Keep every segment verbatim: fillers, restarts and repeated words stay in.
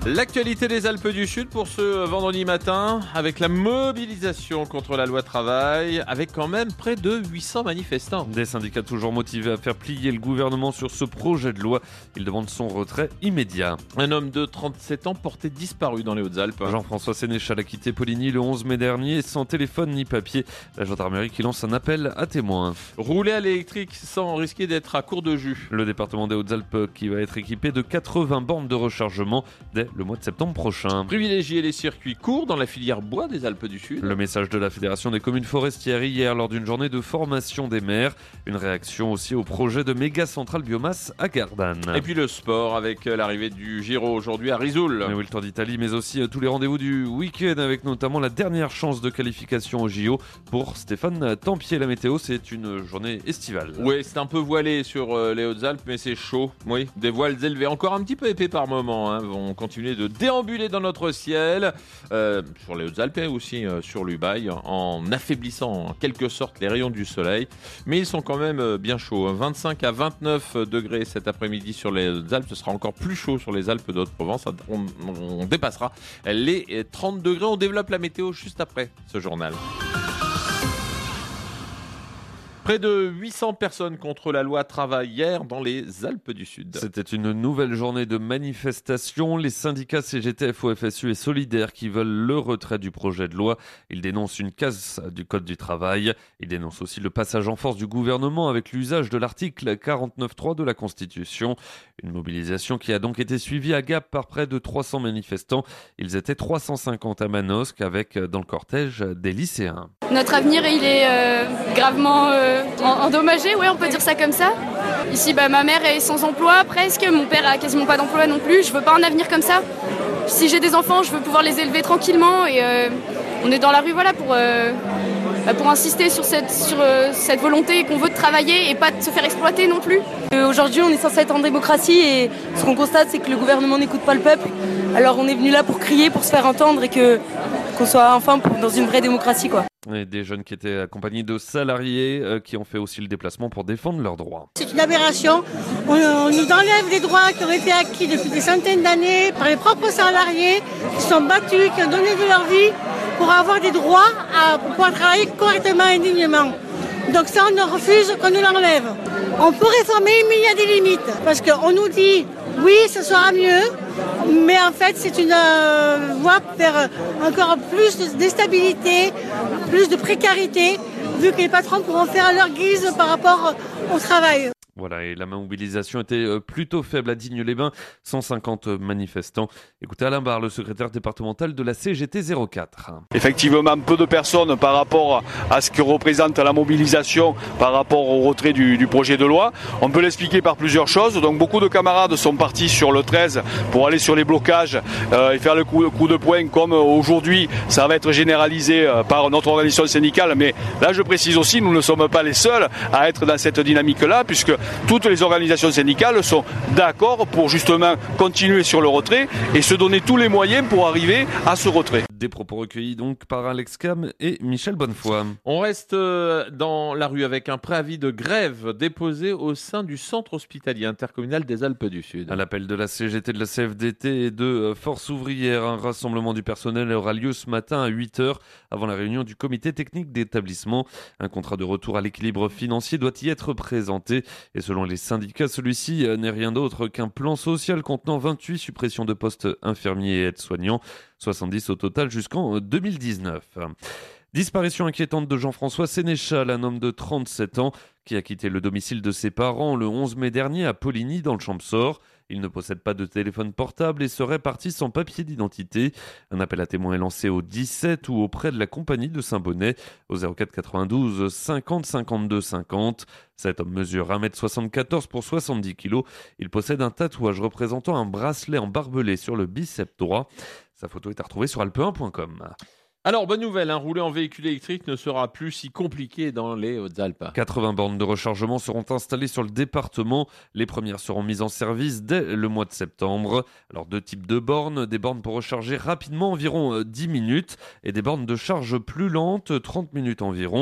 L'actualité des Alpes du Sud pour ce vendredi matin, avec la mobilisation contre la loi travail, avec quand même près de huit cents manifestants. Des syndicats toujours motivés à faire plier le gouvernement sur ce projet de loi. Ils demandent son retrait immédiat. Un homme de trente-sept ans porté disparu dans les Hautes-Alpes. Jean-François Sénéchal a quitté Poligny le onze mai dernier sans téléphone ni papier. La gendarmerie qui lance un appel à témoins. Rouler à l'électrique sans risquer d'être à court de jus. Le département des Hautes-Alpes qui va être équipé de quatre-vingts bornes de rechargement dès le mois de septembre prochain. Privilégier les circuits courts dans la filière bois des Alpes du Sud. Le message de la Fédération des communes forestières hier lors d'une journée de formation des maires. Une réaction aussi au projet de méga centrale biomasse à Gardanne. Et puis le sport avec l'arrivée du Giro aujourd'hui à Risoul. Et oui, le Tour d'Italie, mais aussi tous les rendez-vous du week-end avec notamment la dernière chance de qualification au J O pour Stéphane Tempier. La météo, c'est une journée estivale. Oui, c'est un peu voilé sur les Hautes-Alpes, mais c'est chaud. Oui, des voiles élevés, encore un petit peu épais par moment, hein, vont continuer de déambuler dans notre ciel, euh, sur les Hautes-Alpes et aussi euh, sur l'Ubaye, en affaiblissant en quelque sorte les rayons du soleil. Mais ils sont quand même euh, bien chauds, hein. vingt-cinq à vingt-neuf degrés cet après-midi sur les Hautes-Alpes. Ce sera encore plus chaud sur les Alpes d'Haute-Provence. On, on dépassera les trente degrés. On développe la météo juste après ce journal. Près de huit cents personnes contre la loi travail hier dans les Alpes du Sud. C'était une nouvelle journée de manifestation. Les syndicats C G T, F O, F S U et Solidaires qui veulent le retrait du projet de loi. Ils dénoncent une casse du Code du travail. Ils dénoncent aussi le passage en force du gouvernement avec l'usage de l'article quarante-neuf point trois de la Constitution. Une mobilisation qui a donc été suivie à Gap par près de trois cents manifestants. Ils étaient trois cent cinquante à Manosque avec dans le cortège des lycéens. Notre avenir, il est euh, gravement euh, endommagé, ouais, on peut dire ça comme ça. Ici, bah, ma mère est sans emploi presque, mon père a quasiment pas d'emploi non plus. Je veux pas un avenir comme ça. Si j'ai des enfants, je veux pouvoir les élever tranquillement et euh, on est dans la rue, voilà, pour euh, bah, pour insister sur cette sur euh, cette volonté qu'on veut de travailler et pas de se faire exploiter non plus. Euh, aujourd'hui, on est censé être en démocratie et ce qu'on constate, c'est que le gouvernement n'écoute pas le peuple. Alors, on est venu là pour crier, pour se faire entendre et que qu'on soit enfin dans une vraie démocratie, quoi. Et des jeunes qui étaient accompagnés de salariés euh, qui ont fait aussi le déplacement pour défendre leurs droits. C'est une aberration. On, on nous enlève des droits qui ont été acquis depuis des centaines d'années par les propres salariés qui sont battus, qui ont donné de leur vie pour avoir des droits à, pour pouvoir travailler correctement et dignement. Donc ça, on refuse qu'on nous l'enlève. On peut réformer, mais il y a des limites. Parce qu'on nous dit, oui, ce sera mieux, mais en fait, c'est une euh, voie vers encore plus de déstabilité, plus de précarité, vu que les patrons pourront faire à leur guise par rapport au travail. Voilà, et la mobilisation était plutôt faible à Digne-les-Bains, cent cinquante manifestants. Écoutez Alain Barre, le secrétaire départemental de la C G T zéro quatre. Effectivement, peu de personnes par rapport à ce que représente la mobilisation par rapport au retrait du, du projet de loi. On peut l'expliquer par plusieurs choses. Donc beaucoup de camarades sont partis sur le treize pour aller sur les blocages euh, et faire le coup, coup de poing comme aujourd'hui ça va être généralisé euh, par notre organisation syndicale. Mais là je précise aussi, nous ne sommes pas les seuls à être dans cette dynamique-là, puisque toutes les organisations syndicales sont d'accord pour justement continuer sur le retrait et se donner tous les moyens pour arriver à ce retrait. Des propos recueillis donc par Alex Cam et Michel Bonnefoy. On reste dans la rue avec un préavis de grève déposé au sein du centre hospitalier intercommunal des Alpes du Sud. À l'appel de la C G T, de la C F D T et de Force ouvrière, un rassemblement du personnel aura lieu ce matin à huit heures avant la réunion du comité technique d'établissement. Un contrat de retour à l'équilibre financier doit y être présenté. Et selon les syndicats, celui-ci n'est rien d'autre qu'un plan social contenant vingt-huit suppressions de postes infirmiers et aides-soignants, soixante-dix au total jusqu'en deux mille dix-neuf. Disparition inquiétante de Jean-François Sénéchal, un homme de trente-sept ans qui a quitté le domicile de ses parents le onze mai dernier à Poligny dans le Champsaur. Il ne possède pas de téléphone portable et serait parti sans papier d'identité. Un appel à témoins est lancé au dix-sept ou auprès de la compagnie de Saint-Bonnet au zéro quatre quatre-vingt-douze cinquante cinquante-deux cinquante. Cet homme mesure un mètre soixante-quatorze pour soixante-dix kilos. Il possède un tatouage représentant un bracelet en barbelé sur le biceps droit. Sa photo est à retrouver sur alpe un point com. Alors, bonne nouvelle, hein, rouler en véhicule électrique ne sera plus si compliqué dans les Hautes-Alpes. quatre-vingts bornes de rechargement seront installées sur le département. Les premières seront mises en service dès le mois de septembre. Alors, deux types de bornes, des bornes pour recharger rapidement, environ dix minutes, et des bornes de charge plus lentes, trente minutes environ.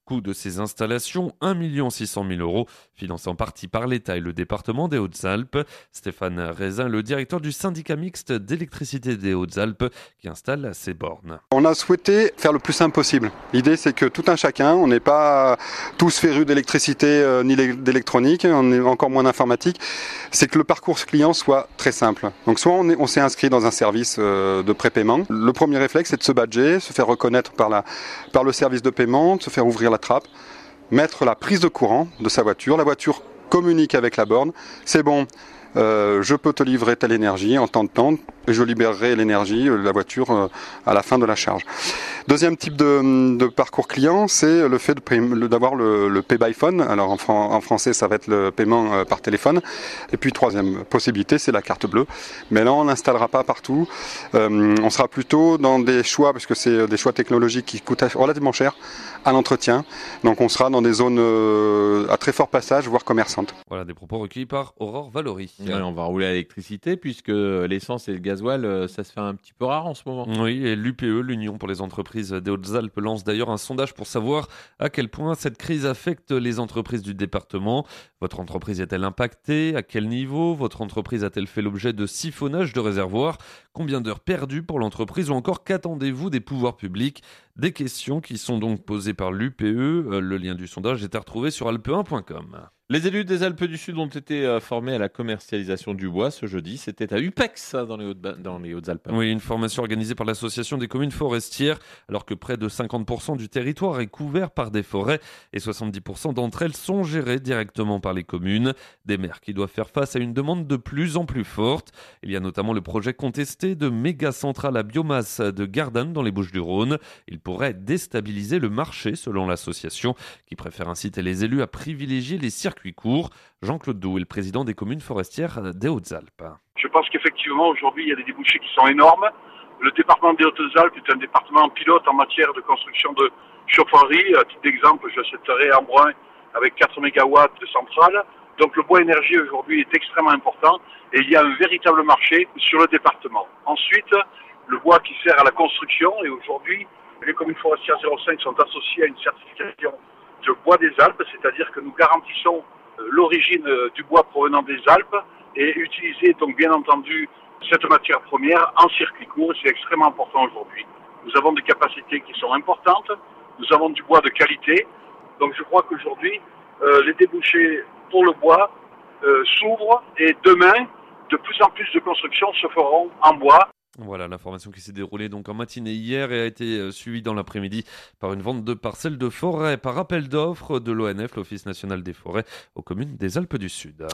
Coût de ces installations, un million six cent mille euros, financé en partie par l'État et le département des Hautes-Alpes. Stéphane Raisin, le directeur du syndicat mixte d'électricité des Hautes-Alpes, qui installe ces bornes. On a souhaité faire le plus simple possible. L'idée, c'est que tout un chacun, on n'est pas tous férus d'électricité euh, ni d'électronique, on est encore moins d'informatique, c'est que le parcours client soit très simple. Donc soit on, est, on s'est inscrit dans un service euh, de prépaiement. Le premier réflexe, c'est de se badger, se faire reconnaître par, la, par le service de paiement, de se faire ouvrir la trappe, mettre la prise de courant de sa voiture. La voiture communique avec la borne. C'est bon, euh, je peux te livrer telle énergie en temps de temps et je libérerai l'énergie, la voiture, euh, à la fin de la charge. Deuxième type de, de parcours client, c'est le fait de pay, d'avoir le, le pay by phone. Alors en, fran, en français, ça va être le paiement euh, par téléphone. Et puis troisième possibilité, c'est la carte bleue. Mais là, on n'installera pas partout. Euh, on sera plutôt dans des choix, parce que c'est des choix technologiques qui coûtent relativement cher à l'entretien. Donc on sera dans des zones euh, à très fort passage, voire commerçantes. Voilà des propos recueillis par Aurore Valory. Ouais, on va rouler à l'électricité puisque l'essence et le gasoil, ça se fait un petit peu rare en ce moment. Oui, et l'U P E, l'Union pour les entreprises des Hautes-Alpes, lance d'ailleurs un sondage pour savoir à quel point cette crise affecte les entreprises du département. Votre entreprise est-elle impactée? À quel niveau? Votre entreprise a-t-elle fait l'objet de siphonnage de réservoirs? Combien d'heures perdues pour l'entreprise? Ou encore, qu'attendez-vous des pouvoirs publics? Des questions qui sont donc posées par l'U P E. Le lien du sondage est à retrouver sur alpe un point com. Les élus des Alpes du Sud ont été formés à la commercialisation du bois ce jeudi. C'était à Upex, dans les, Hautes, dans les Hautes-Alpes. Oui, une formation organisée par l'Association des communes forestières, alors que près de cinquante pour cent du territoire est couvert par des forêts et soixante-dix pour cent d'entre elles sont gérées directement par les communes. Des maires qui doivent faire face à une demande de plus en plus forte. Il y a notamment le projet contesté de méga centrale à biomasse de Gardanne dans les Bouches-du-Rhône. Il pourrait déstabiliser le marché selon l'association qui préfère inciter les élus à privilégier les circuits court. Jean-Claude Doux est le président des communes forestières des Hautes-Alpes. Je pense qu'effectivement, aujourd'hui, il y a des débouchés qui sont énormes. Le département des Hautes-Alpes est un département pilote en matière de construction de chaufferie. À titre d'exemple, je citerai Embrun avec quatre mégawatts de centrale. Donc le bois énergie aujourd'hui est extrêmement important et il y a un véritable marché sur le département. Ensuite, le bois qui sert à la construction et aujourd'hui, les communes forestières zéro cinq sont associées à une certification de bois des Alpes, c'est-à-dire que nous garantissons l'origine du bois provenant des Alpes et utiliser donc bien entendu cette matière première en circuit court, c'est extrêmement important aujourd'hui. Nous avons des capacités qui sont importantes, nous avons du bois de qualité, donc je crois qu'aujourd'hui euh, les débouchés pour le bois euh, s'ouvrent et demain de plus en plus de constructions se feront en bois. Voilà l'information qui s'est déroulée donc en matinée hier et a été suivie dans l'après-midi par une vente de parcelles de forêt par appel d'offres de l'O N F, l'Office national des forêts, aux communes des Alpes du Sud.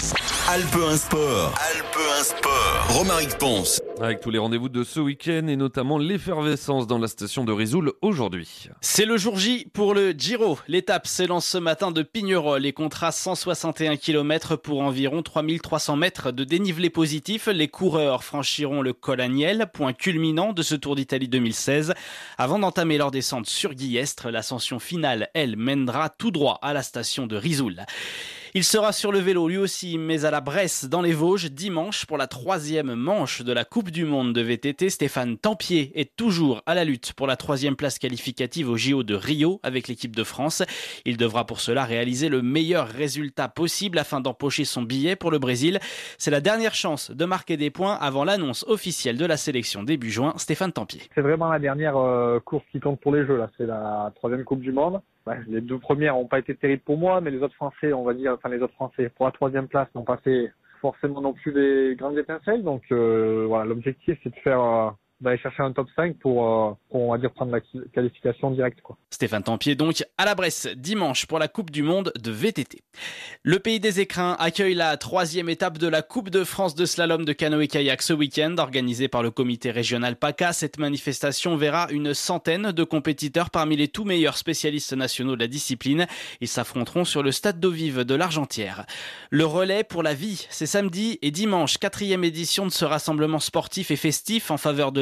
Alpe un Sport. Alpe un Sport. Romaric Ponce. Avec tous les rendez-vous de ce week-end et notamment l'effervescence dans la station de Risoul aujourd'hui. C'est le jour J pour le Giro. L'étape s'élance ce matin de Pignerol et comptera cent soixante et un kilomètres pour environ trois mille trois cents mètres de dénivelé positif. Les coureurs franchiront le col Agnel, point culminant de ce Tour d'Italie deux mille seize. Avant d'entamer leur descente sur Guillestre, l'ascension finale, elle, mènera tout droit à la station de Risoul. Il sera sur le vélo lui aussi, mais à la Bresse dans les Vosges dimanche pour la troisième manche de la Coupe du Monde de V T T. Stéphane Tempier est toujours à la lutte pour la troisième place qualificative au J O de Rio avec l'équipe de France. Il devra pour cela réaliser le meilleur résultat possible afin d'empocher son billet pour le Brésil. C'est la dernière chance de marquer des points avant l'annonce officielle de la sélection début juin. Stéphane Tempier. C'est vraiment la dernière euh, course qui compte pour les Jeux. Là, c'est la troisième Coupe du Monde. Ouais, les deux premières n'ont pas été terribles pour moi, mais les autres Français, on va dire, enfin les autres Français pour la troisième place n'ont pas fait forcément non plus des grandes étincelles. Donc euh, voilà, l'objectif c'est de faire euh, d'aller chercher un top cinq pour, euh, pour on va dire prendre la qualification directe, quoi. Stéphane Tempier donc à la Bresse dimanche pour la Coupe du Monde de V T T. Le Pays des Écrins accueille la troisième étape de la Coupe de France de slalom de canoë-kayak ce week-end, organisée par le comité régional PACA. Cette manifestation verra une centaine de compétiteurs parmi les tout meilleurs spécialistes nationaux de la discipline. Ils s'affronteront sur le stade d'eau vive de l'Argentière. Le relais pour la vie, c'est samedi et dimanche, quatrième édition de ce rassemblement sportif et festif en faveur de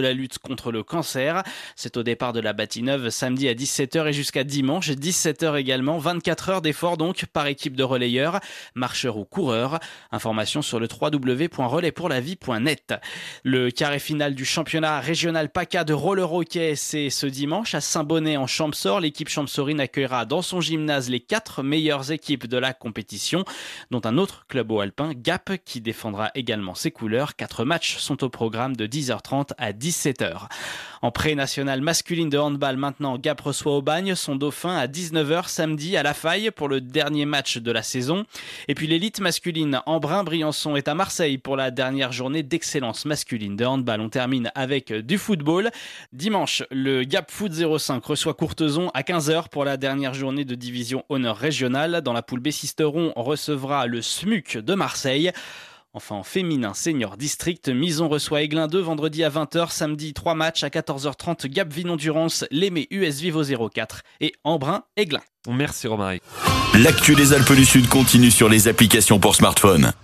la lutte contre le cancer. C'est au départ de la Batignolles samedi à dix-sept heures et jusqu'à dimanche dix-sept heures également. vingt-quatre heures d'effort donc par équipe de relayeurs, marcheurs ou coureurs. Information sur le w w w point relais pour la vie point net. Le carré final du championnat régional PACA de roller hockey, c'est ce dimanche à Saint-Bonnet en Champsaur. L'équipe champsaurine accueillera dans son gymnase les quatre meilleures équipes de la compétition, dont un autre club haut alpin, Gap, qui défendra également ses couleurs. Quatre matchs sont au programme de dix heures trente à dix-sept heures. En pré-nationale masculine de handball maintenant, Gap reçoit Aubagne son dauphin à dix-neuf heures samedi à La Faille pour le dernier match de la saison. Et puis l'élite masculine Embrun-Briançon est à Marseille pour la dernière journée d'excellence masculine de handball. On termine avec du football. Dimanche, le Gap Foot zéro cinq reçoit Courtezon à quinze heures pour la dernière journée de division honneur régionale. Dans la poule B, Sisteron recevra le S M U C de Marseille. Enfin, en féminin senior district, Mison reçoit Aiglun deux vendredi à vingt heures. Samedi, trois matchs à quatorze heures trente. Gap Vinon-Durance, Lémé U S Vivo zéro quatre et Embrun Aiglun. Merci Romaric. L'actu des Alpes du Sud continue sur les applications pour smartphone.